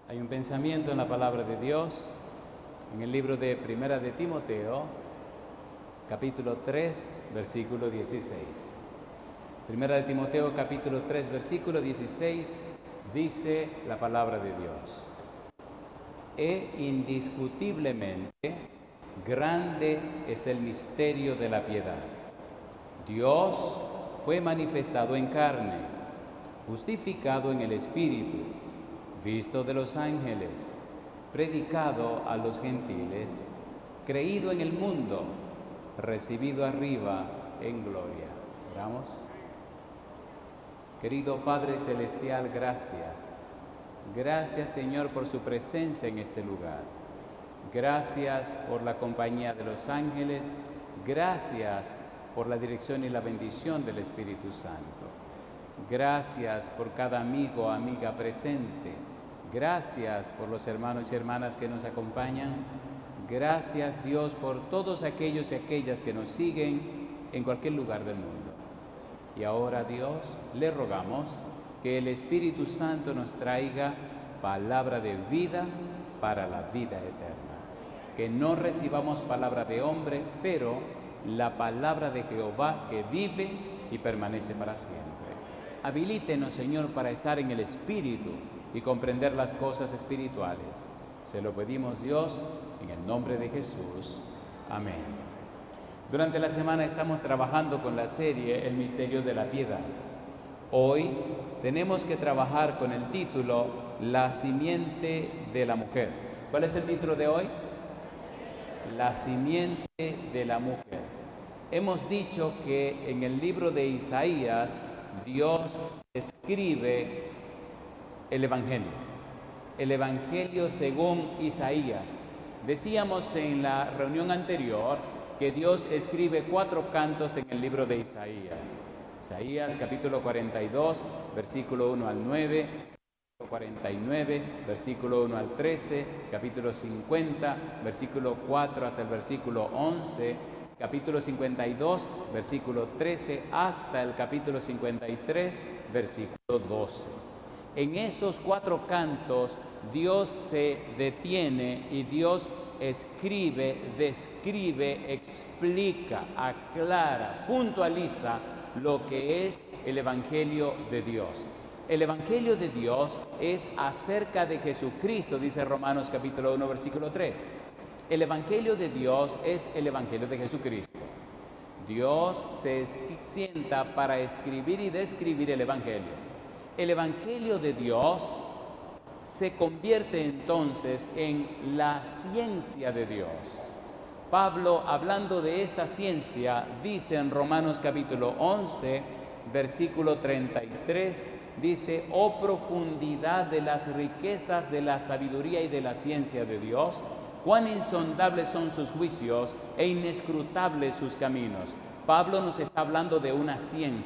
Hay un pensamiento en la palabra de Dios, en el libro de Primera de Timoteo, capítulo 3, versículo 16. Primera de Timoteo, capítulo 3, versículo 16, dice la palabra de Dios: indiscutiblemente grande es el misterio de la piedad. Dios fue manifestado en carne, justificado en el Espíritu, visto de los ángeles, predicado a los gentiles, creído en el mundo, recibido arriba en gloria. Oramos. Querido Padre Celestial, gracias. Gracias, Señor, por su presencia en este lugar. Gracias por la compañía de los ángeles. Gracias por la dirección y la bendición del Espíritu Santo. Gracias por cada amigo o amiga presente. Gracias por los hermanos y hermanas que nos acompañan. Gracias, Dios, por todos aquellos y aquellas que nos siguen en cualquier lugar del mundo. Y ahora, Dios, le rogamos que el Espíritu Santo nos traiga palabra de vida para la vida eterna. Que no recibamos palabra de hombre, pero la palabra de Jehová que vive y permanece para siempre. Habilítenos, Señor, para estar en el Espíritu y comprender las cosas espirituales. Se lo pedimos, Dios, en el nombre de Jesús. Amén. Durante la semana estamos trabajando con la serie El misterio de la piedad. Hoy tenemos que trabajar con el título La simiente de la mujer. ¿Cuál es el título de hoy? La simiente de la mujer. Hemos dicho que en el libro de Isaías Dios escribe el Evangelio según Isaías. Decíamos en la reunión anterior que Dios escribe 4 cantos en el libro de Isaías. Isaías capítulo 42, versículo 1 al 9, capítulo 49, versículo 1 al 13, capítulo 50, versículo 4 hasta el versículo 11, capítulo 52, versículo 13, hasta el capítulo 53, versículo 12. En esos 4 cantos Dios se detiene y Dios escribe, describe, explica, aclara, puntualiza lo que es el Evangelio de Dios. El Evangelio de Dios es acerca de Jesucristo, dice Romanos capítulo 1, versículo 3. El Evangelio de Dios es el Evangelio de Jesucristo. Dios se sienta para escribir y describir el Evangelio. El Evangelio de Dios se convierte entonces en la ciencia de Dios. Pablo, hablando de esta ciencia, dice en Romanos capítulo 11, versículo 33, dice: oh profundidad de las riquezas de la sabiduría y de la ciencia de Dios, cuán insondables son sus juicios e inescrutables sus caminos. Pablo nos está hablando de una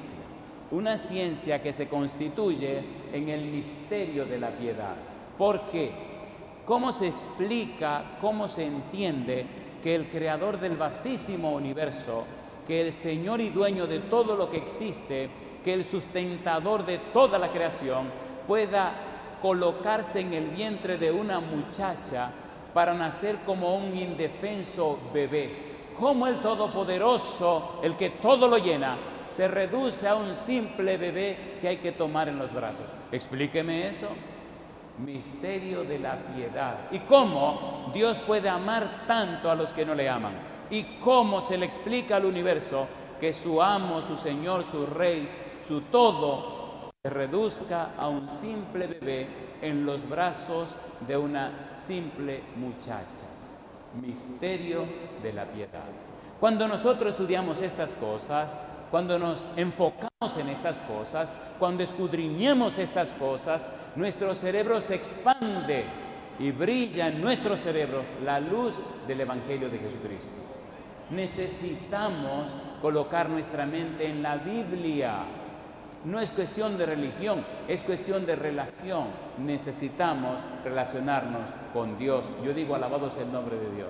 ciencia que se constituye en el misterio de la piedad. ¿Por qué? ¿Cómo se explica, cómo se entiende que el creador del vastísimo universo, que el Señor y dueño de todo lo que existe, que el sustentador de toda la creación, pueda colocarse en el vientre de una muchacha para nacer como un indefenso bebé? ¿Cómo el Todopoderoso, el que todo lo llena, se reduce a un simple bebé que hay que tomar en los brazos? Explíqueme eso. Misterio de la piedad. ¿Y cómo Dios puede amar tanto a los que no le aman? ¿Y cómo se le explica al universo que su amo, su Señor, su Rey, su todo, se reduzca a un simple bebé en los brazos de una simple muchacha? Misterio de la piedad. Cuando nosotros estudiamos estas cosas, cuando nos enfocamos en estas cosas, cuando escudriñemos estas cosas, nuestro cerebro se expande y brilla en nuestros cerebros la luz del Evangelio de Jesucristo. Necesitamos colocar nuestra mente en la Biblia. No es cuestión de religión, es cuestión de relación. Necesitamos relacionarnos con Dios. Yo digo, alabado sea el nombre de Dios.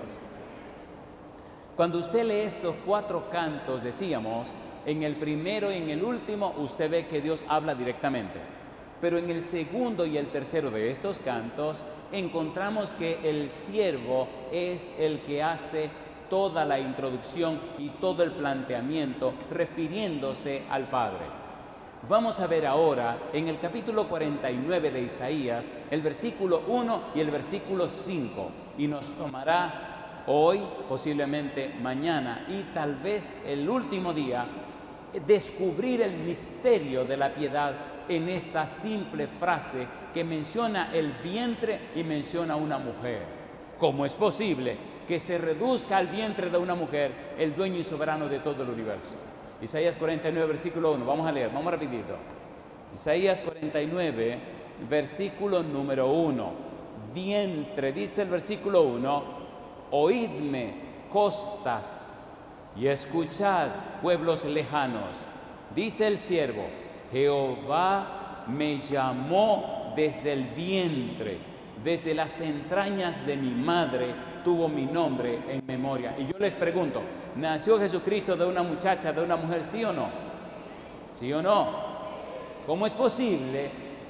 Cuando usted lee estos 4 cantos, decíamos, en el primero y en el último, usted ve que Dios habla directamente. Pero en el segundo y el tercero de estos cantos encontramos que el siervo es el que hace toda la introducción y todo el planteamiento refiriéndose al Padre. Vamos a ver ahora en el capítulo 49 de Isaías el versículo 1 y el versículo 5, y nos tomará hoy, posiblemente mañana y tal vez el último día, descubrir el misterio de la piedad en esta simple frase que menciona el vientre y menciona una mujer. ¿Cómo es posible que se reduzca al vientre de una mujer el dueño y soberano de todo el universo? Isaías 49, versículo 1, vamos a leer, vamos rapidito. Isaías 49, versículo número 1. Vientre, dice el versículo 1, oídme, costas, y escuchad, pueblos lejanos. Dice el siervo, Jehová me llamó desde el vientre, desde las entrañas de mi madre tuvo mi nombre en memoria. Y yo les pregunto, ¿nació Jesucristo de una muchacha, de una mujer, sí o no? ¿Sí o no? ¿Cómo es posible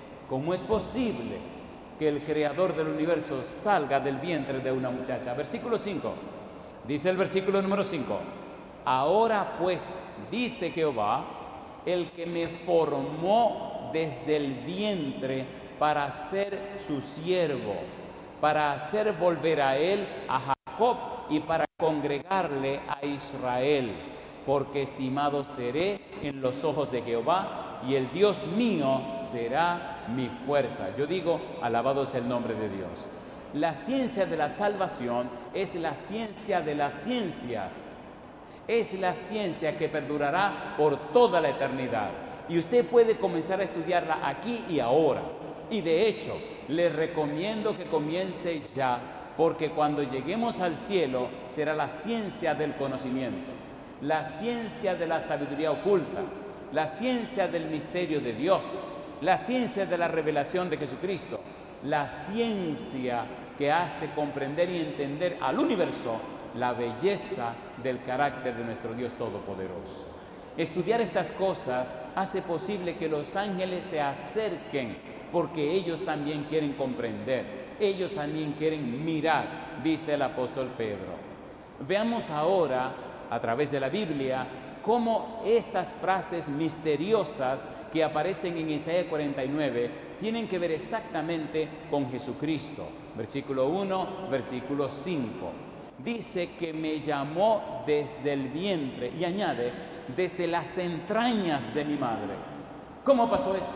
que el creador del universo salga del vientre de una muchacha? Versículo 5, dice el versículo número 5, ahora pues, dice Jehová, el que me formó desde el vientre para ser su siervo, para hacer volver a él a Jacob y para congregarle a Israel, porque estimado seré en los ojos de Jehová y el Dios mío será mi fuerza. Yo digo, alabado sea el nombre de Dios. La ciencia de la salvación es la ciencia de las ciencias. Es la ciencia que perdurará por toda la eternidad. Y usted puede comenzar a estudiarla aquí y ahora. Y de hecho, le recomiendo que comience ya, porque cuando lleguemos al cielo será la ciencia del conocimiento, la ciencia de la sabiduría oculta, la ciencia del misterio de Dios, la ciencia de la revelación de Jesucristo, la ciencia que hace comprender y entender al universo la belleza del carácter de nuestro Dios Todopoderoso. Estudiar estas cosas hace posible que los ángeles se acerquen, porque ellos también quieren comprender, ellos también quieren mirar, dice el apóstol Pedro. Veamos ahora, a través de la Biblia, cómo estas frases misteriosas que aparecen en Isaías 49 tienen que ver exactamente con Jesucristo. Versículo 1, versículo 5. Dice que me llamó desde el vientre y añade, desde las entrañas de mi madre. ¿Cómo pasó eso?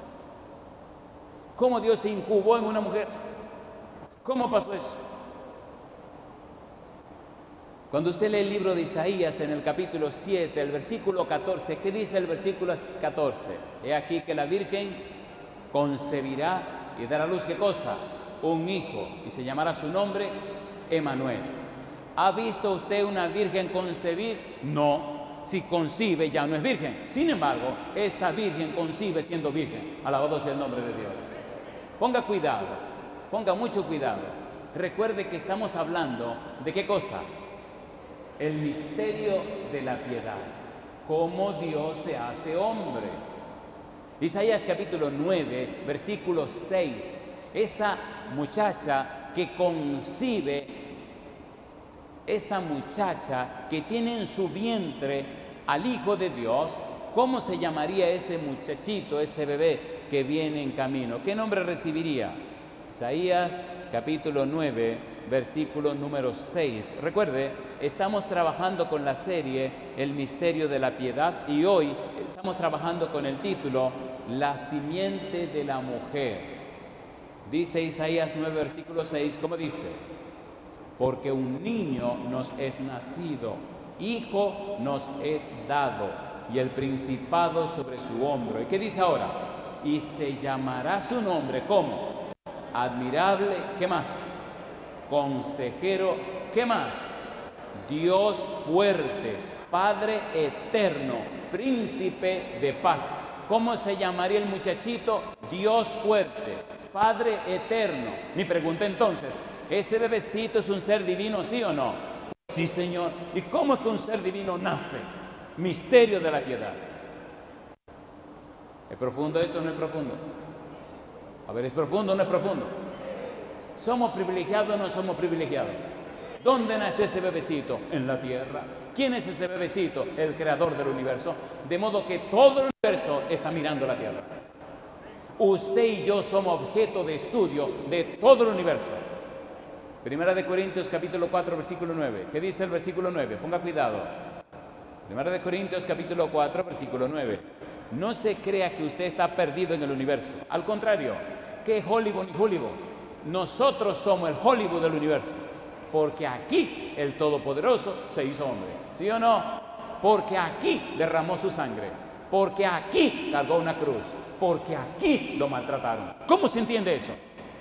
¿Cómo Dios se incubó en una mujer? ¿Cómo pasó eso? Cuando usted lee el libro de Isaías en el capítulo 7, el versículo 14, ¿qué dice el versículo 14? He aquí que la Virgen concebirá y dará a luz, ¿qué cosa? Un hijo, y se llamará su nombre Emanuel. ¿Ha visto usted una virgen concebir? No. Si concibe ya no es virgen. Sin embargo, esta virgen concibe siendo virgen. Alabado sea el nombre de Dios. Ponga cuidado, ponga mucho cuidado. Recuerde que estamos hablando de ¿qué cosa? El misterio de la piedad. Cómo Dios se hace hombre. Isaías capítulo 9, versículo 6. Esa muchacha que concibe, esa muchacha que tiene en su vientre al Hijo de Dios, ¿cómo se llamaría ese muchachito, ese bebé que viene en camino? ¿Qué nombre recibiría? Isaías capítulo 9, versículo número 6. Recuerde, estamos trabajando con la serie El misterio de la piedad y hoy estamos trabajando con el título La simiente de la mujer. Dice Isaías 9, versículo 6, ¿cómo dice? Porque un niño nos es nacido, hijo nos es dado, y el principado sobre su hombro. ¿Y qué dice ahora? Y se llamará su nombre, ¿cómo? Admirable, ¿qué más? Consejero, ¿qué más? Dios fuerte, Padre eterno, príncipe de paz. ¿Cómo se llamaría el muchachito? Dios fuerte, Padre eterno. Mi pregunta entonces, ¿ese bebecito es un ser divino, sí o no? Sí, Señor. ¿Y cómo es que un ser divino nace? Misterio de la piedad. ¿Es profundo esto o no es profundo? A ver, ¿es profundo o no es profundo? ¿Somos privilegiados o no somos privilegiados? ¿Dónde nació ese bebecito? En la tierra. ¿Quién es ese bebecito? El creador del universo. De modo que todo el universo está mirando la tierra. Usted y yo somos objeto de estudio de todo el universo. Primera de Corintios capítulo 4 versículo 9. ¿Qué dice el versículo 9? Ponga cuidado. Primera de Corintios capítulo 4 versículo 9. No se crea que usted está perdido en el universo. Al contrario, ¿qué Hollywood ni Hollywood? Nosotros somos el Hollywood del universo. Porque aquí el Todopoderoso se hizo hombre. ¿Sí o no? Porque aquí derramó su sangre. Porque aquí cargó una cruz. Porque aquí lo maltrataron. ¿Cómo se entiende eso?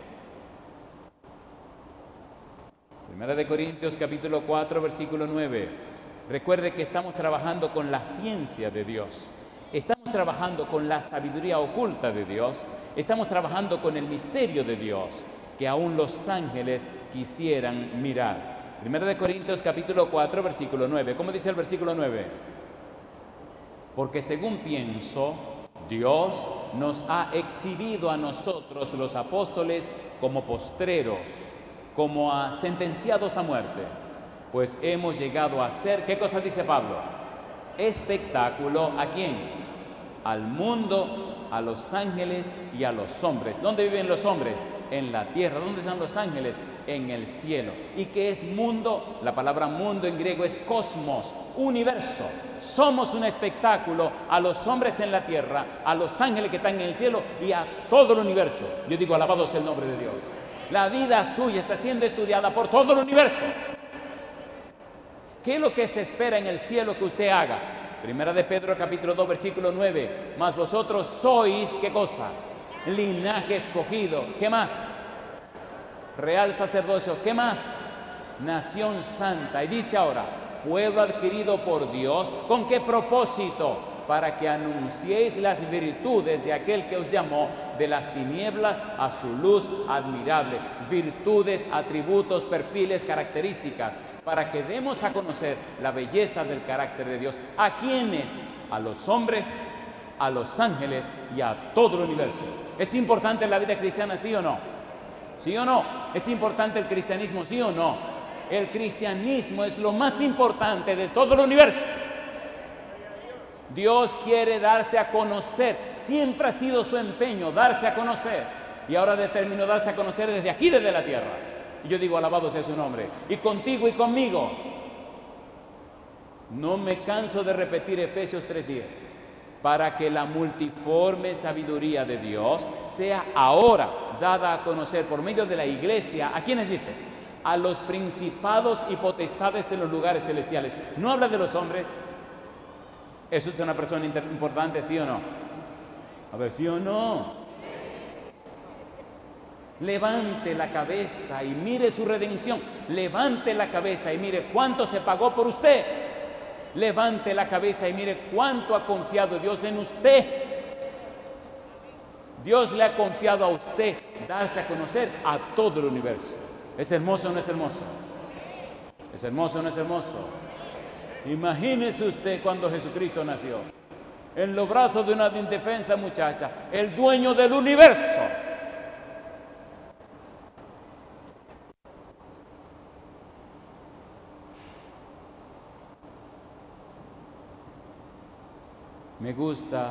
Primera de Corintios capítulo 4 versículo 9. Recuerde que estamos trabajando con la ciencia de Dios. Estamos trabajando con la sabiduría oculta de Dios. Estamos trabajando con el misterio de Dios que aún los ángeles quisieran mirar. Primera de Corintios capítulo 4 versículo 9. ¿Cómo dice el versículo 9? Porque según pienso, Dios nos ha exhibido a nosotros los apóstoles como postreros, como a sentenciados a muerte, pues hemos llegado a ser, ¿qué cosa dice Pablo? Espectáculo, ¿a quién? Al mundo, a los ángeles y a los hombres. ¿Dónde viven los hombres? En la tierra. ¿Dónde están los ángeles? En el cielo. ¿Y qué es mundo? La palabra mundo en griego es cosmos, universo. Somos un espectáculo a los hombres en la tierra, a los ángeles que están en el cielo y a todo el universo. Yo digo, alabado sea el nombre de Dios. La vida suya está siendo estudiada por todo el universo. ¿Qué es lo que se espera en el cielo que usted haga? Primera de Pedro capítulo 2 versículo 9. Mas vosotros sois, ¿qué cosa? Linaje escogido. ¿Qué más? Real sacerdocio. ¿Qué más? Nación santa. Y dice ahora, pueblo adquirido por Dios. ¿Con qué propósito? Para que anunciéis las virtudes de aquel que os llamó de las tinieblas a su luz admirable. Virtudes, atributos, perfiles, características, para que demos a conocer la belleza del carácter de Dios. ¿A quiénes? A los hombres, a los ángeles y a todo el universo. ¿Es importante la vida cristiana, sí o no? ¿Sí o no? ¿Es importante el cristianismo, sí o no? El cristianismo es lo más importante de todo el universo. Dios quiere darse a conocer. Siempre ha sido su empeño, darse a conocer. Y ahora determinó darse a conocer desde aquí, desde la tierra. Y yo digo, alabado sea su nombre. Y contigo y conmigo. No me canso de repetir Efesios 3:10. Para que la multiforme sabiduría de Dios sea ahora dada a conocer por medio de la iglesia. ¿A quiénes dice? A los principados y potestades en los lugares celestiales. No habla de los hombres. ¿Eso es una persona importante, sí o no? A ver, ¿sí o no? Levante la cabeza y mire su redención. Levante la cabeza y mire cuánto se pagó por usted. Levante la cabeza y mire cuánto ha confiado Dios en usted. Dios le ha confiado a usted darse a conocer a todo el universo. ¿Es hermoso o no es hermoso? ¿Es hermoso o no es hermoso? Imagínese usted cuando Jesucristo nació, en los brazos de una indefensa muchacha, el dueño del universo. Me gusta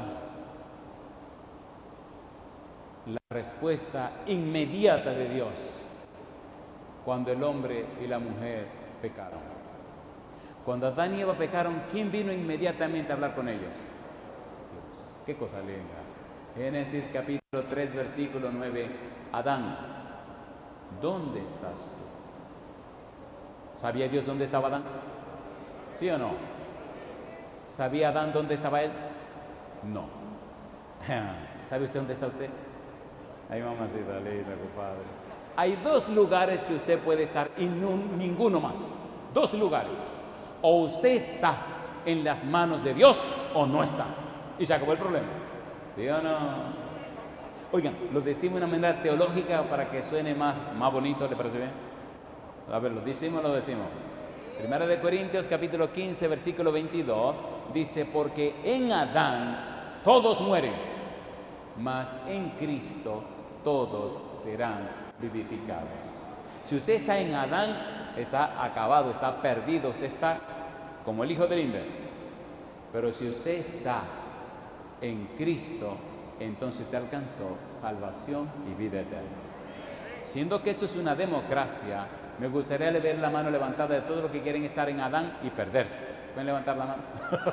la respuesta inmediata de Dios cuando el hombre y la mujer pecaron. Cuando Adán y Eva pecaron, ¿quién vino inmediatamente a hablar con ellos? Dios. Qué cosa linda. Génesis capítulo 3 versículo 9. Adán, ¿dónde estás tú? ¿Sabía Dios dónde estaba Adán? ¿Sí o no? ¿Sabía Adán dónde estaba él? No. ¿Sabe usted dónde está usted? Ay, mamacita linda, compadre. Hay dos lugares que usted puede estar y ninguno más. Dos lugares. O usted está en las manos de Dios o no está. Y se acabó el problema. ¿Sí o no? Oigan, lo decimos de una manera teológica para que suene más bonito, ¿le parece bien? A ver, lo decimos. Primera de Corintios capítulo 15 versículo 22 dice, porque en Adán todos mueren, mas en Cristo todos serán vivificados. Si usted está en Adán, está acabado, está perdido, usted está como el hijo del infierno. Pero si usted está en Cristo, entonces usted alcanzó salvación y vida eterna. Siendo que esto es una democracia, me gustaría ver la mano levantada de todos los que quieren estar en Adán y perderse. ¿Pueden levantar la mano?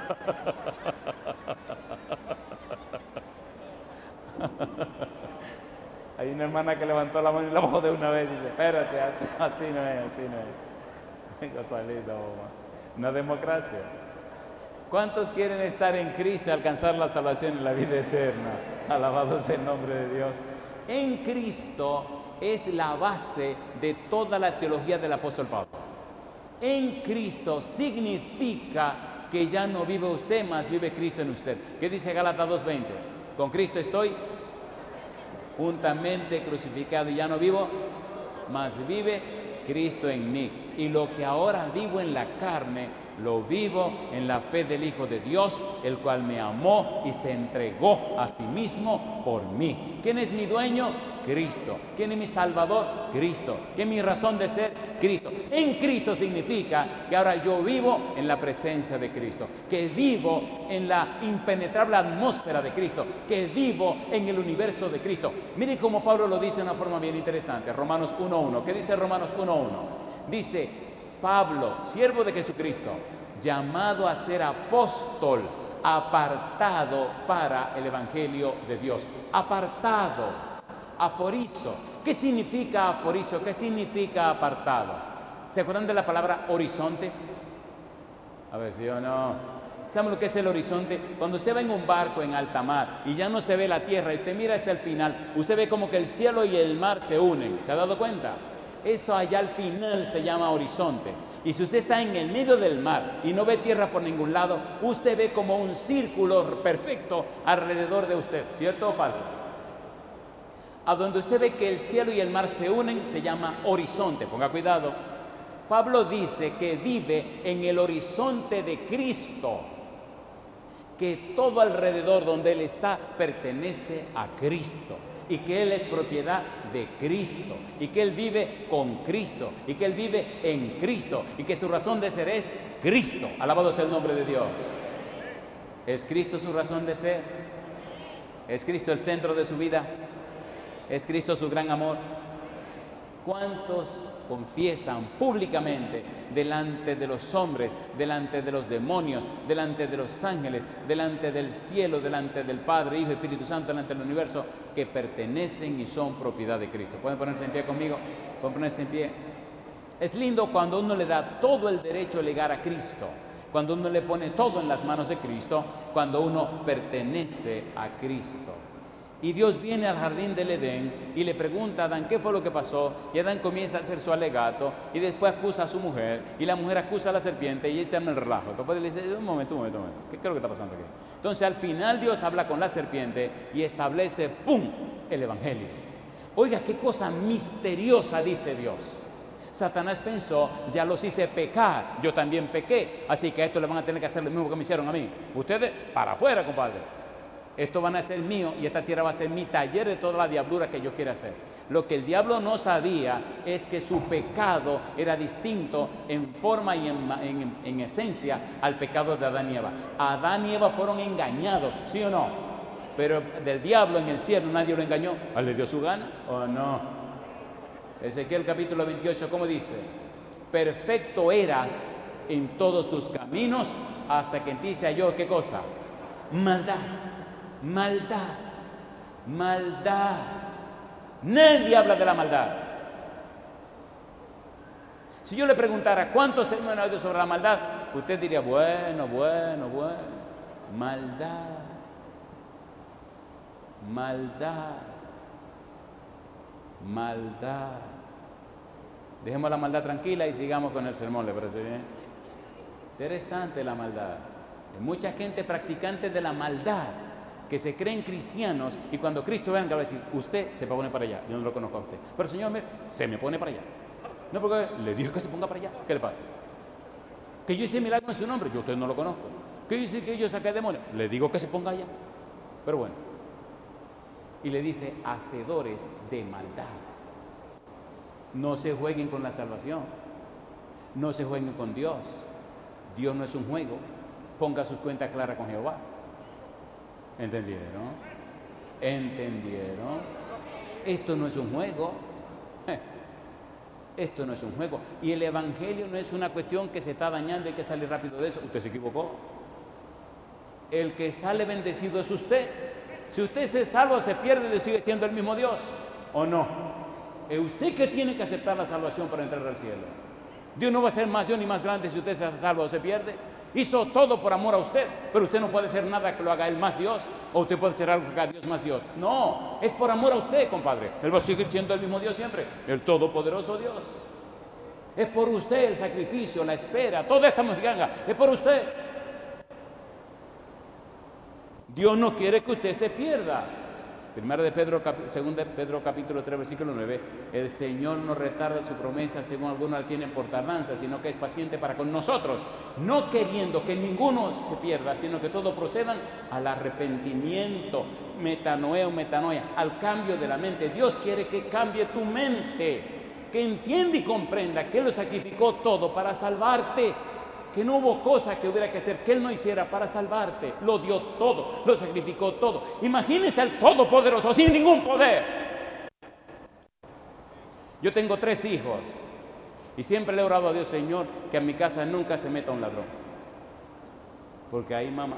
Hay una hermana que levantó la mano y la bajó de una vez y dice, espérate, así no es, así no es. Gonzalito, una democracia. ¿Cuántos quieren estar en Cristo y alcanzar la salvación y la vida eterna? Alabado sea el nombre de Dios. En Cristo es la base de toda la teología del apóstol Pablo. En Cristo significa que ya no vive usted, más vive Cristo en usted. ¿Qué dice Gálatas 2:20? Con Cristo estoy juntamente crucificado y ya no vivo, mas vive Cristo en mí. Y lo que ahora vivo en la carne, lo vivo en la fe del Hijo de Dios, el cual me amó y se entregó a sí mismo por mí. ¿Quién es mi dueño? Cristo. ¿Quién es mi Salvador? Cristo. ¿Quién es mi razón de ser? Cristo. En Cristo significa que ahora yo vivo en la presencia de Cristo, que vivo en la impenetrable atmósfera de Cristo, que vivo en el universo de Cristo. Miren cómo Pablo lo dice de una forma bien interesante. Romanos 1:1. ¿Qué dice Romanos 1:1? Dice, Pablo, siervo de Jesucristo, llamado a ser apóstol, apartado para el Evangelio de Dios. Apartado, aforizo. ¿Qué significa aforizo? ¿Qué significa apartado? ¿Se acuerdan de la palabra horizonte? A ver si o no. ¿Saben lo que es el horizonte? Cuando usted va en un barco en alta mar y ya no se ve la tierra y usted mira hasta el final, usted ve como que el cielo y el mar se unen. ¿Se ha dado cuenta? Eso allá al final se llama horizonte. Y si usted está en el medio del mar y no ve tierra por ningún lado, usted ve como un círculo perfecto alrededor de usted. ¿Cierto o falso? A donde usted ve que el cielo y el mar se unen, se llama horizonte. Ponga cuidado. Pablo dice que vive en el horizonte de Cristo, que todo alrededor donde él está pertenece a Cristo, y que él es propiedad de Cristo, y que él vive con Cristo, y que él vive en Cristo, y que su razón de ser es Cristo. Alabado sea el nombre de Dios. ¿Es Cristo su razón de ser? ¿Es Cristo el centro de su vida? ¿Es Cristo su gran amor? ¿Cuántos confiesan públicamente delante de los hombres, delante de los demonios, delante de los ángeles, delante del cielo, delante del Padre, Hijo y Espíritu Santo, delante del universo, que pertenecen y son propiedad de Cristo? ¿Pueden ponerse en pie conmigo? ¿Pueden ponerse en pie? Es lindo cuando uno le da todo el derecho de llegar a Cristo, cuando uno le pone todo en las manos de Cristo, cuando uno pertenece a Cristo. Y Dios viene al jardín del Edén y le pregunta a Adán qué fue lo que pasó, y Adán comienza a hacer su alegato y después acusa a su mujer y la mujer acusa a la serpiente y él se arma el relajo. El papá le dice, un momento, ¿qué es lo que está pasando aquí? Entonces al final Dios habla con la serpiente y establece, ¡pum!, el Evangelio. Oiga, qué cosa misteriosa dice Dios. Satanás pensó, ya los hice pecar, yo también pequé, así que a esto le van a tener que hacer lo mismo que me hicieron a mí. Ustedes, para afuera, compadre. Esto van a ser mío y esta tierra va a ser mi taller de toda la diablura que yo quiera hacer. Lo que el diablo no sabía es que su pecado era distinto en forma y en esencia al pecado de Adán y Eva. Adán y Eva fueron engañados, ¿sí o no? Pero del diablo en el cielo nadie lo engañó. ¿A le dio su gana o no? Ezequiel capítulo 28, ¿cómo dice? Perfecto eras en todos tus caminos hasta que en ti se halló, ¿qué cosa? Maldad. Maldad, maldad. Nadie habla de la maldad. Si yo le preguntara cuántos sermones ha oído sobre la maldad, usted diría, bueno. Maldad, maldad, maldad. Dejemos la maldad tranquila y sigamos con el sermón, ¿le parece bien? Interesante la maldad. Hay mucha gente practicante de la maldad que se creen cristianos y cuando Cristo venga va a decir, usted se pone para allá, yo no lo conozco a usted, pero Señor, se me pone para allá. No, porque le dijo que se ponga para allá. ¿Qué le pasa? Que yo hice milagro en su nombre, yo a usted no lo conozco. Que dice que yo saqué demonios, le digo que se ponga allá. Pero bueno, Y le dice, hacedores de maldad. No se jueguen con la salvación. No se jueguen con Dios. Dios no es un juego. Ponga sus cuentas claras con Jehová. ¿Entendieron? ¿Entendieron? Esto no es un juego. Esto no es un juego. Y el evangelio no es una cuestión que se está dañando y hay que salir rápido de eso. Usted se equivocó. El que sale bendecido es usted. Si usted se salva o se pierde, le sigue siendo el mismo Dios. ¿O no? Es usted que tiene que aceptar la salvación para entrar al cielo. Dios no va a ser más Dios ni más grande si usted se salva o se pierde. Hizo todo por amor a usted, pero usted no puede hacer nada que lo haga Él más Dios, o usted puede hacer algo que haga Dios más Dios. No, es por amor a usted, compadre. Él va a seguir siendo el mismo Dios siempre, el todopoderoso Dios. Es por usted el sacrificio, la espera, toda esta mojiganga, es por usted. Dios no quiere que usted se pierda. Segunda de Pedro capítulo 3 versículo 9, el Señor no retarda su promesa según algunos la tienen por tardanza, sino que es paciente para con nosotros, no queriendo que ninguno se pierda, sino que todos procedan al arrepentimiento, metanoia, al cambio de la mente. Dios quiere que cambie tu mente, que entienda y comprenda que Él lo sacrificó todo para salvarte, que no hubo cosa que hubiera que hacer que Él no hiciera para salvarte. Lo dio todo, lo sacrificó todo. Imagínese al Todopoderoso sin ningún poder. Yo tengo 3 hijos y siempre le he orado a Dios, Señor, que en mi casa nunca se meta un ladrón. Porque ahí mamá,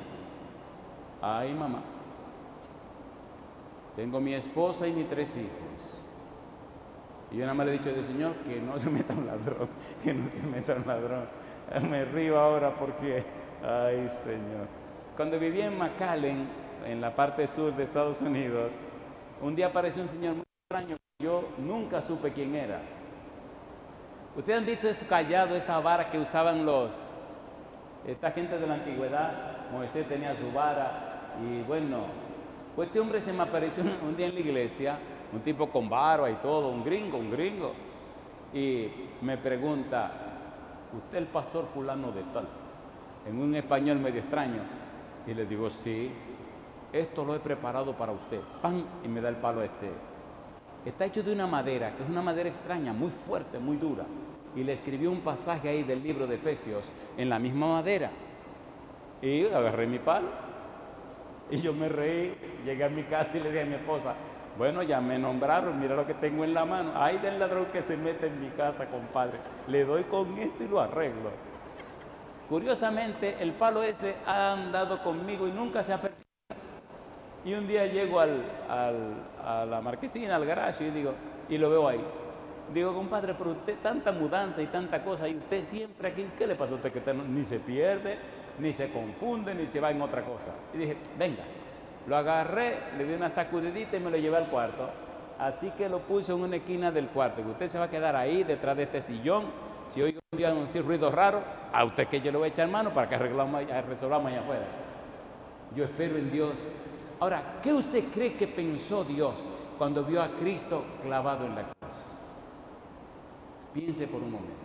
tengo mi esposa y mis 3 hijos. Y yo nada más le he dicho a Dios, Señor, que no se meta un ladrón, que no se meta un ladrón. Me río ahora porque, ay Señor. Cuando vivía en McAllen, en la parte sur de Estados Unidos, un día apareció un señor muy extraño. Yo nunca supe quién era. Ustedes han visto ese callado, esa vara que usaban esta gente de la antigüedad. Moisés tenía su vara y bueno, pues este hombre se me apareció un día en la iglesia, un tipo con barba y todo, un gringo. Y me pregunta, ¿usted es el pastor fulano de tal? En un español medio extraño. Y le digo, sí, esto lo he preparado para usted. ¡Pam! Y me da el palo este. Está hecho de una madera, que es una madera extraña, muy fuerte, muy dura. Y le escribió un pasaje ahí del libro de Efesios en la misma madera. Y agarré mi palo. Y yo me reí, llegué a mi casa y le dije a mi esposa, bueno, ya me nombraron, mira lo que tengo en la mano. Ay del ladrón que se mete en mi casa, compadre. Le doy con esto y lo arreglo. Curiosamente, el palo ese ha andado conmigo y nunca se ha perdido. Y un día llego a la marquesina, al garaje, y lo veo ahí. Digo, compadre, pero usted tanta mudanza y tanta cosa, y usted siempre aquí, ¿qué le pasa a usted? Que usted ni se pierde, ni se confunde, ni se va en otra cosa. Y dije, venga. Lo agarré, le di una sacudidita y me lo llevé al cuarto. Así que lo puse en una esquina del cuarto. Que usted se va a quedar ahí detrás de este sillón. Si oigo un día un ruido raro, a usted que yo le voy a echar mano para que resolvamos allá afuera. Yo espero en Dios. Ahora, ¿qué usted cree que pensó Dios cuando vio a Cristo clavado en la cruz? Piense por un momento.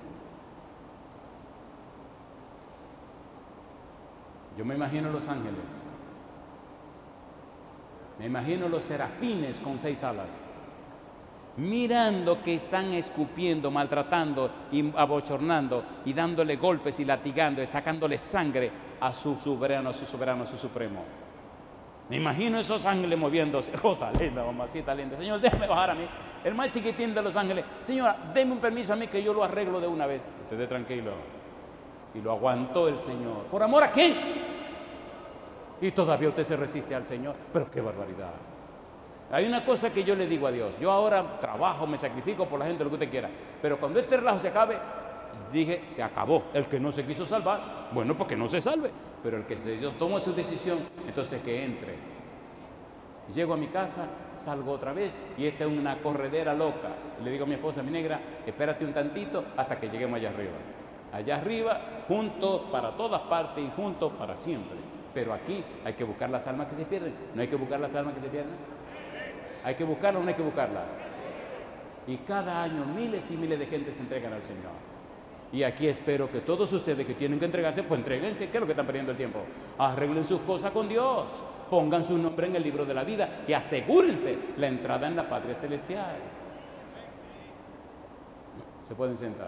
Yo me imagino los ángeles. Me imagino los serafines con 6 alas, mirando que están escupiendo, maltratando y abochornando y dándole golpes y latigando y sacándole sangre a su soberano, a su supremo. Me imagino esos ángeles moviéndose. Cosa linda, mamacita linda. Señor, déjame bajar a mí, el más chiquitín de los ángeles. Señora, déme un permiso a mí que yo lo arreglo de una vez. Usted esté tranquilo. Y lo aguantó el Señor. ¿Por amor a quién? Y todavía usted se resiste al Señor. Pero qué barbaridad. Hay una cosa que yo le digo a Dios. Yo ahora trabajo, me sacrifico por la gente, lo que usted quiera. Pero cuando este relajo se acabe, dije, se acabó. El que no se quiso salvar, bueno, pues que no se salve. Pero el que toma su decisión, entonces que entre. Llego a mi casa, salgo otra vez y esta es una corredera loca. Le digo a mi esposa, mi negra, espérate un tantito hasta que lleguemos allá arriba. Allá arriba, juntos para todas partes y juntos para siempre. Pero aquí hay que buscar las almas que se pierden. ¿No hay que buscar las almas que se pierden? ¿Hay que buscarla o no hay que buscarla? Y cada año miles y miles de gente se entregan al Señor. Y aquí espero que todos ustedes que tienen que entregarse, pues entréguense. ¿Qué es lo que están perdiendo el tiempo? Arreglen sus cosas con Dios. pongan su nombre en el libro de la vida y asegúrense la entrada en la patria celestial. Se pueden sentar.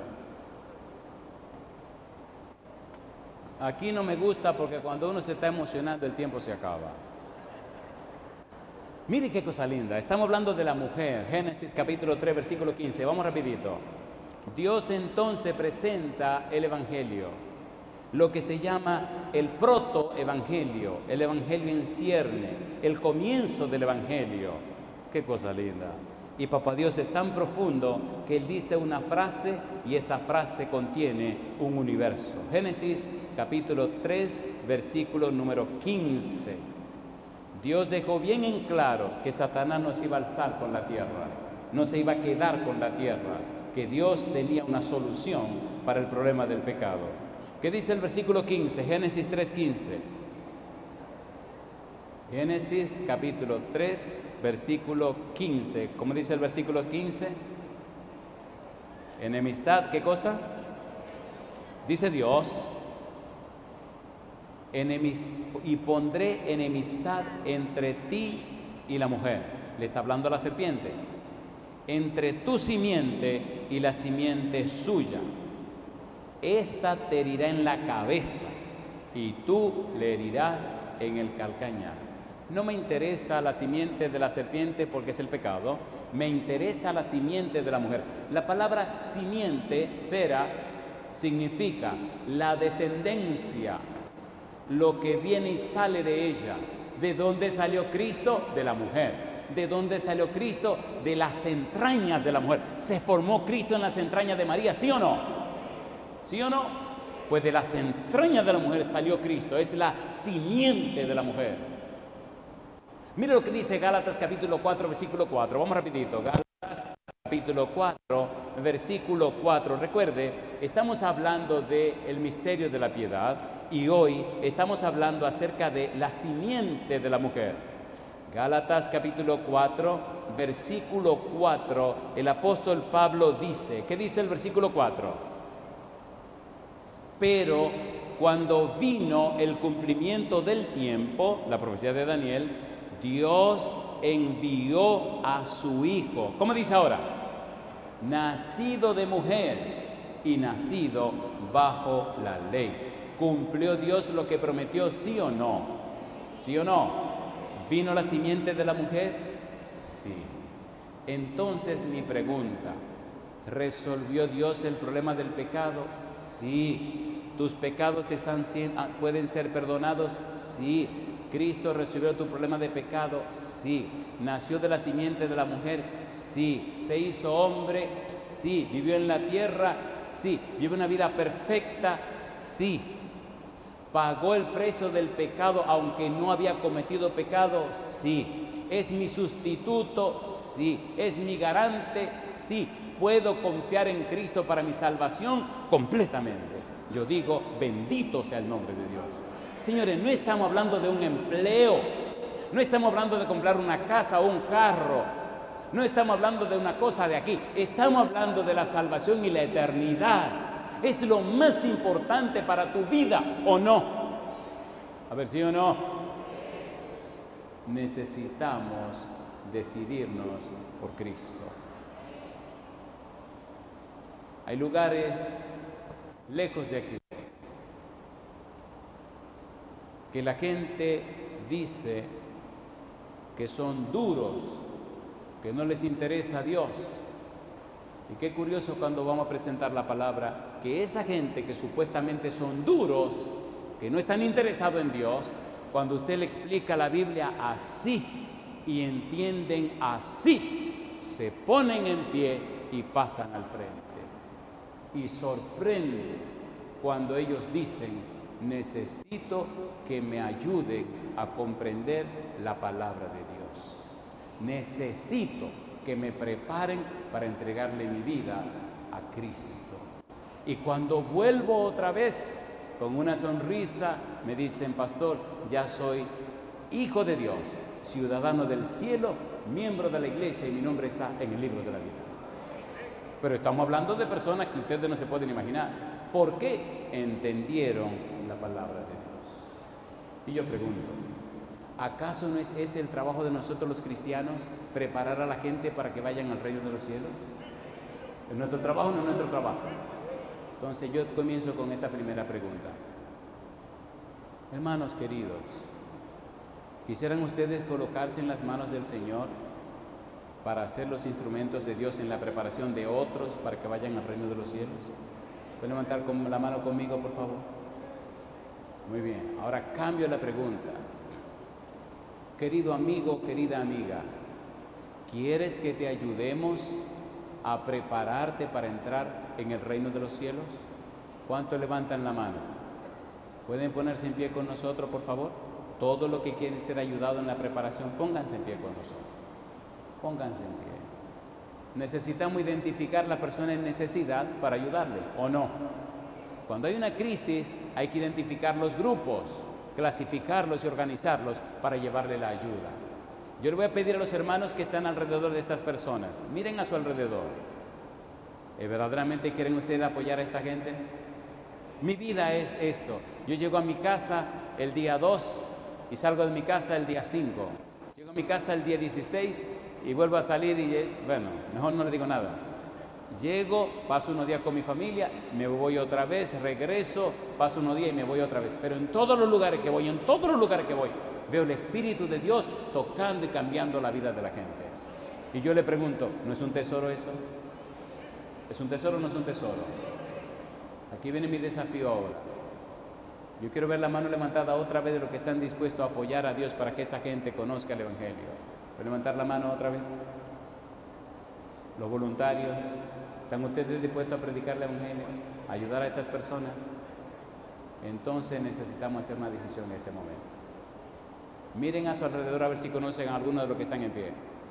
Aquí no me gusta porque cuando uno se está emocionando el tiempo se acaba. Mire qué cosa linda, estamos hablando de la mujer, Génesis capítulo 3, versículo 15, vamos rapidito. Dios entonces presenta el Evangelio, lo que se llama el protoevangelio, el Evangelio en cierne, el comienzo del Evangelio. Qué cosa linda. Y Papá Dios es tan profundo que Él dice una frase y esa frase contiene un universo. Génesis capítulo 3, versículo número 15. Dios dejó bien en claro que Satanás no se iba a alzar con la tierra, no se iba a quedar con la tierra, que Dios tenía una solución para el problema del pecado. ¿Qué dice el versículo 15? Génesis 3:15. Génesis capítulo 3, versículo 15. ¿Cómo dice el versículo 15? Enemistad, ¿qué cosa? Dice Dios, y pondré enemistad entre ti y la mujer. Le está hablando a la serpiente. Entre tu simiente y la simiente suya. Esta te herirá en la cabeza y tú le herirás en el calcañar. No me interesa la simiente de la serpiente porque es el pecado. Me interesa la simiente de la mujer. La palabra simiente, fera, significa la descendencia, lo que viene y sale de ella. ¿De dónde salió Cristo? De la mujer. ¿De dónde salió Cristo? De las entrañas de la mujer. ¿Se formó Cristo en las entrañas de María? ¿Sí o no? ¿Sí o no? Pues de las entrañas de la mujer salió Cristo. Es la simiente de la mujer. Mire lo que dice Gálatas capítulo 4, versículo 4. Vamos rapidito. Gálatas capítulo 4, versículo 4. Recuerde, estamos hablando del misterio de la piedad y hoy estamos hablando acerca de la simiente de la mujer. Gálatas capítulo 4, versículo 4, el apóstol Pablo dice, ¿qué dice el versículo 4? Pero cuando vino el cumplimiento del tiempo, la profecía de Daniel, Dios envió a su Hijo. ¿Cómo dice ahora? Nacido de mujer y nacido bajo la ley. ¿Cumplió Dios lo que prometió? ¿Sí o no? ¿Sí o no? ¿Vino la simiente de la mujer? Sí. Entonces mi pregunta, ¿resolvió Dios el problema del pecado? Sí. ¿Tus pecados pueden ser perdonados? Sí. ¿Cristo resolvió tu problema de pecado? Sí. ¿Nació de la simiente de la mujer? Sí. ¿Se hizo hombre? Sí. ¿Vivió en la tierra? Sí. ¿Vivió una vida perfecta? Sí. ¿Pagó el precio del pecado aunque no había cometido pecado? Sí. ¿Es mi sustituto? Sí. ¿Es mi garante? Sí. ¿Puedo confiar en Cristo para mi salvación? Completamente. Yo digo, bendito sea el nombre de Dios. Señores, no estamos hablando de un empleo. No estamos hablando de comprar una casa o un carro. No estamos hablando de una cosa de aquí. Estamos hablando de la salvación y la eternidad. Es lo más importante para tu vida, ¿o no? A ver, ¿sí o no? Necesitamos decidirnos por Cristo. Hay lugares lejos de aquí que la gente dice que son duros, que no les interesa a Dios. Y qué curioso cuando vamos a presentar la palabra, que esa gente que supuestamente son duros, que no están interesados en Dios, cuando usted le explica la Biblia así y entienden así, se ponen en pie y pasan al frente. Y sorprende cuando ellos dicen, necesito que me ayuden a comprender la palabra de Dios. Necesito que me preparen para entregarle mi vida a Cristo. Y cuando vuelvo otra vez con una sonrisa, me dicen, pastor, ya soy hijo de Dios, ciudadano del cielo, miembro de la iglesia y mi nombre está en el libro de la vida. Pero estamos hablando de personas que ustedes no se pueden imaginar. ¿Por qué entendieron la palabra de Dios? Y yo pregunto, ¿Acaso no es ese el trabajo de nosotros los cristianos, preparar a la gente para que vayan al reino de los cielos? ¿Es nuestro trabajo o no es nuestro trabajo? Entonces yo comienzo con esta primera pregunta. Hermanos queridos, ¿quisieran ustedes colocarse en las manos del Señor para ser los instrumentos de Dios en la preparación de otros para que vayan al reino de los cielos? ¿Pueden levantar la mano conmigo, por favor? Muy bien, ahora cambio la pregunta. Querido amigo, querida amiga, ¿quieres que te ayudemos a prepararte para entrar en el reino de los cielos? ¿Cuántos levantan la mano? ¿Pueden ponerse en pie con nosotros, por favor? Todos los que quieren ser ayudados en la preparación, pónganse en pie con nosotros. Pónganse en pie. Necesitamos identificar a la persona en necesidad para ayudarle, ¿o no? Cuando hay una crisis, hay que identificar los grupos, clasificarlos y organizarlos para llevarle la ayuda. Yo le voy a pedir a los hermanos que están alrededor de estas personas, miren a su alrededor. ¿Verdaderamente quieren ustedes apoyar a esta gente? Mi vida es esto. Yo llego a mi casa el día 2 y salgo de mi casa el día 5. Llego a mi casa el día 16 y vuelvo a salir y, bueno, mejor no le digo nada. Llego, paso unos días con mi familia, me voy otra vez, regreso, paso unos días y me voy otra vez. Pero en todos los lugares que voy, veo el Espíritu de Dios tocando y cambiando la vida de la gente. Y yo le pregunto, ¿no es un tesoro eso? ¿Es un tesoro o no es un tesoro? Aquí viene mi desafío ahora. Yo quiero ver la mano levantada otra vez de los que están dispuestos a apoyar a Dios para que esta gente conozca el Evangelio. ¿Pueden levantar la mano otra vez? Los voluntarios, ¿están ustedes dispuestos a predicar el Evangelio? ¿A ayudar a estas personas? Entonces necesitamos hacer una decisión en este momento. Miren a su alrededor a ver si conocen a alguno de los que están en pie.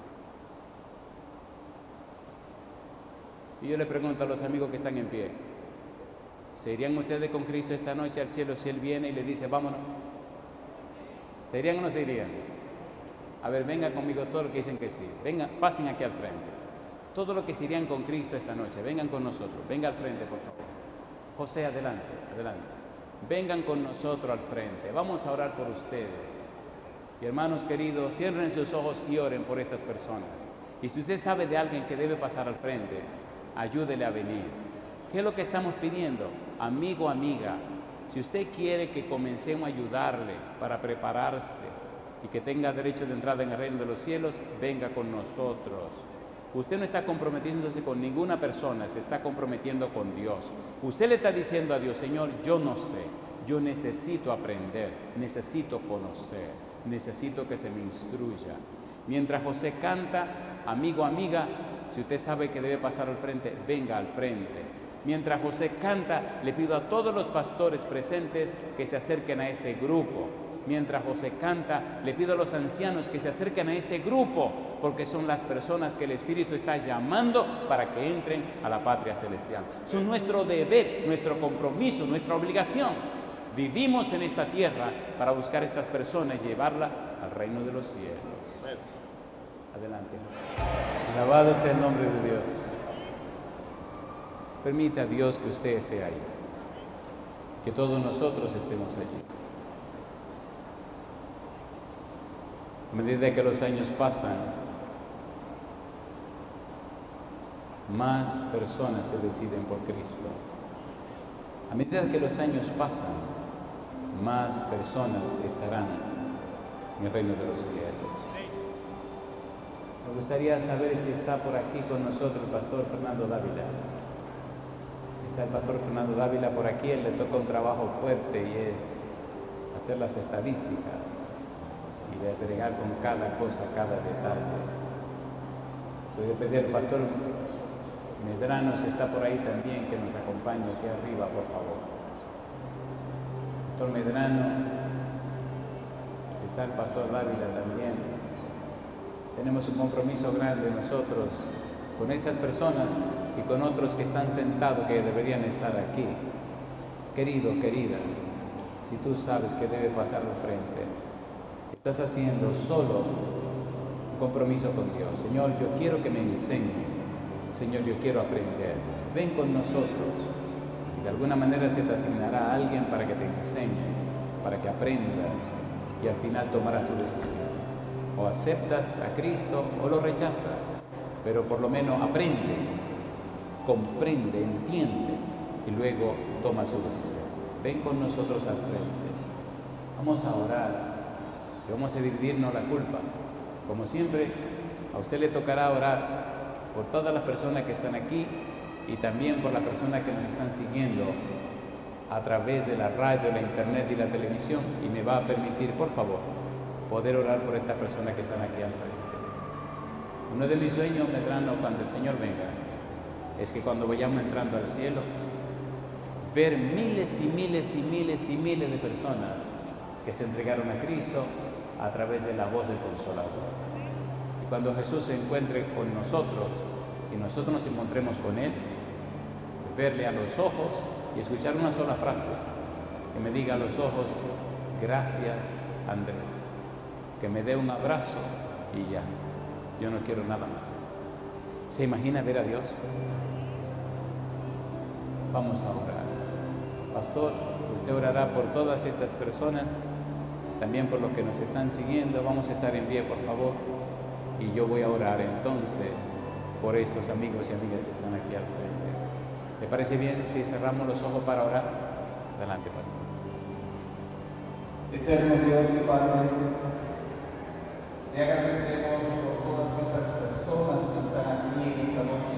Y yo le pregunto a los amigos que están en pie, ¿se irían ustedes con Cristo esta noche al cielo si Él viene y le dice, vámonos? ¿Se irían o no se irían? A ver, vengan conmigo todos los que dicen que sí. Vengan, pasen aquí al frente. Todos los que se irían con Cristo esta noche, vengan con nosotros. Venga al frente, por favor. José, adelante, adelante. Vengan con nosotros al frente. Vamos a orar por ustedes. Y hermanos queridos, cierren sus ojos y oren por estas personas. Y si usted sabe de alguien que debe pasar al frente, ayúdele a venir. ¿Qué es lo que estamos pidiendo? Amigo, amiga, si usted quiere que comencemos a ayudarle para prepararse y que tenga derecho de entrada en el reino de los cielos, venga con nosotros. Usted no está comprometiéndose con ninguna persona, se está comprometiendo con Dios. Usted le está diciendo a Dios, Señor, yo no sé, yo necesito aprender, necesito conocer, necesito que se me instruya. Mientras José canta, amigo, amiga, si usted sabe que debe pasar al frente, venga al frente. Mientras José canta, le pido a todos los pastores presentes que se acerquen a este grupo. Mientras José canta, le pido a los ancianos que se acerquen a este grupo, porque son las personas que el Espíritu está llamando para que entren a la patria celestial. Son nuestro deber, nuestro compromiso, nuestra obligación. Vivimos en esta tierra para buscar a estas personas y llevarla al reino de los cielos. Adelante. Alabado sea el nombre de Dios. Permita a Dios que usted esté ahí, que todos nosotros estemos allí. A medida que los años pasan, más personas se deciden por Cristo. A medida que los años pasan, más personas estarán en el reino de los cielos. Me gustaría saber si está por aquí con nosotros el pastor Fernando Dávila. Está el pastor Fernando Dávila por aquí, él le toca un trabajo fuerte y es hacer las estadísticas y de bregar con cada cosa, cada detalle. Voy a pedir al pastor Medrano, si está por ahí también, que nos acompañe aquí arriba, por favor. Pastor Medrano, si está el pastor Dávila también. Tenemos un compromiso grande nosotros con esas personas y con otros que están sentados que deberían estar aquí. Querido, querida, si tú sabes que debe pasar al frente, estás haciendo solo un compromiso con Dios. Señor, yo quiero que me enseñe. Señor, yo quiero aprender. Ven con nosotros. Y de alguna manera se te asignará a alguien para que te enseñe, para que aprendas. y al final tomarás tu decisión. O aceptas a Cristo o lo rechazas, pero por lo menos aprende, comprende, entiende y luego toma su decisión. Ven con nosotros al frente. Vamos a orar y vamos a dividirnos la culpa. Como siempre, a usted le tocará orar por todas las personas que están aquí y también por las personas que nos están siguiendo a través de la radio, la internet y la televisión, y me va a permitir, por favor, poder orar por estas personas que están aquí al frente. Uno de mis sueños, Medrano, cuando el Señor venga, es que cuando vayamos entrando al cielo, ver miles y miles y miles y miles de personas que se entregaron a Cristo a través de la voz del Consolador. Y cuando Jesús se encuentre con nosotros y nosotros nos encontremos con Él, verle a los ojos y escuchar una sola frase, que me diga a los ojos: gracias, Andrés. Que me dé un abrazo y ya, yo no quiero nada más. ¿Se imagina ver a Dios? Vamos a orar. Pastor, usted orará por todas estas personas, también por los que nos están siguiendo. Vamos a estar en pie, por favor, y yo voy a orar entonces por estos amigos y amigas que están aquí al frente. ¿Le parece bien si cerramos los ojos para orar? Adelante, Pastor. Eterno Dios y Padre, te agradecemos por todas estas personas que están aquí en esta noche.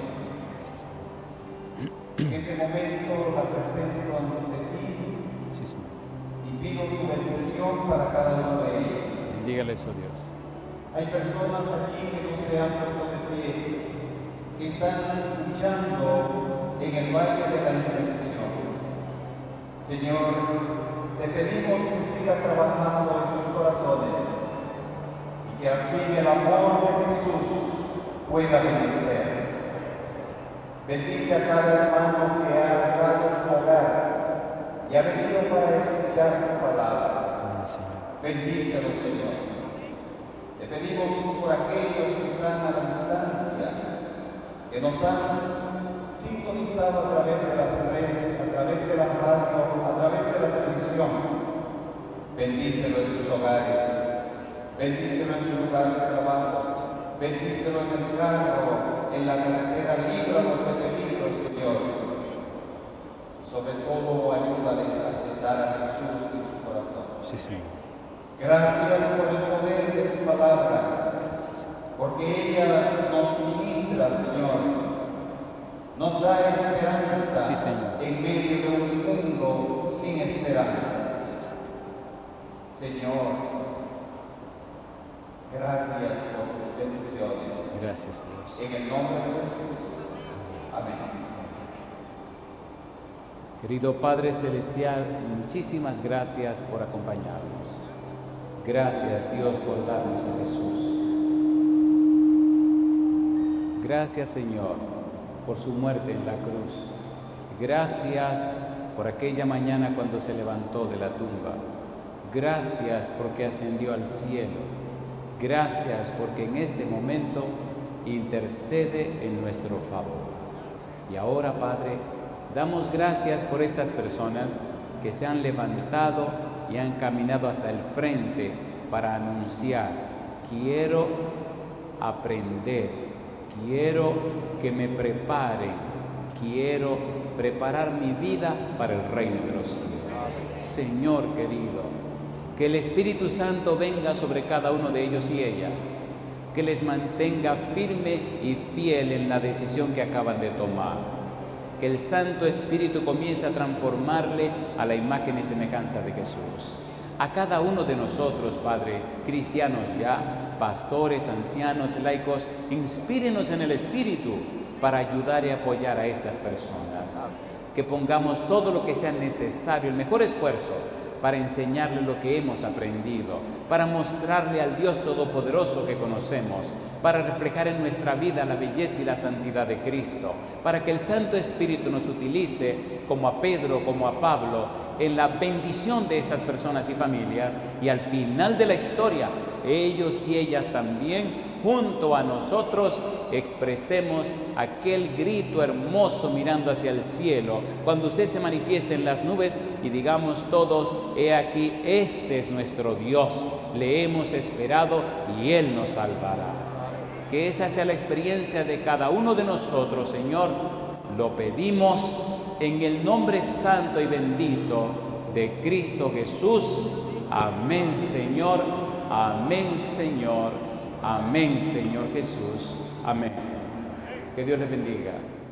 En este momento la presento ante ti y pido tu bendición para cada uno de ellos. Bendígales, oh Dios. Hay personas aquí que no se han puesto de pie, que están luchando en el valle de la intercesión. Señor, te pedimos que sigas trabajando en sus corazones y que al fin el amor de Jesús pueda vencer. Bendice a cada hermano que ha dejado su hogar y ha venido para escuchar tu palabra. Bendícelo, Señor. Te pedimos por aquellos que están a la distancia, que nos han sintonizado a través de las redes, a través de la radio, a través de la televisión. Bendícelo en sus hogares, bendícelo en su lugar de trabajo, bendícelo en el carro, en la carretera, líbranos de peligro, Señor. Sobre todo, ayúdale a aceptar a Jesús en su corazón. Sí, Señor. Gracias por el poder de tu palabra, porque ella nos ministra, Señor. Nos da esperanza, sí, Señor, en medio de un mundo sin esperanza. Sí, Señor, gracias por tus bendiciones. gracias, Dios. En el nombre de Jesús. Amén. Querido Padre Celestial, muchísimas gracias por acompañarnos. Gracias, Dios, por darnos a Jesús. Gracias, Señor, por su muerte en la cruz. Gracias por aquella mañana cuando se levantó de la tumba. Gracias porque ascendió al cielo. Gracias porque en este momento intercede en nuestro favor. Y ahora, Padre, damos gracias por estas personas que se han levantado y han caminado hasta el frente para anunciar: quiero aprender, quiero que me preparen, quiero preparar mi vida para el reino de los cielos. Señor querido, que el Espíritu Santo venga sobre cada uno de ellos y ellas, que les mantenga firme y fiel en la decisión que acaban de tomar. Que el Santo Espíritu comience a transformarle a la imagen y semejanza de Jesús. A cada uno de nosotros, Padre, cristianos ya, pastores, ancianos, laicos, inspírenos en el Espíritu para ayudar y apoyar a estas personas. Que pongamos todo lo que sea necesario, el mejor esfuerzo, para enseñarle lo que hemos aprendido, para mostrarle al Dios Todopoderoso que conocemos, para reflejar en nuestra vida la belleza y la santidad de Cristo, para que el Santo Espíritu nos utilice como a Pedro, como a Pablo, en la bendición de estas personas y familias, y al final de la historia, ellos y ellas también junto a nosotros expresemos aquel grito hermoso mirando hacia el cielo, cuando usted se manifieste en las nubes y digamos todos: he aquí, este es nuestro Dios, le hemos esperado y Él nos salvará. Que esa sea la experiencia de cada uno de nosotros, Señor. Lo pedimos en el nombre santo y bendito de Cristo Jesús. Amén, Señor. Amén, Señor. Amén, Señor Jesús. Amén. Que Dios les bendiga.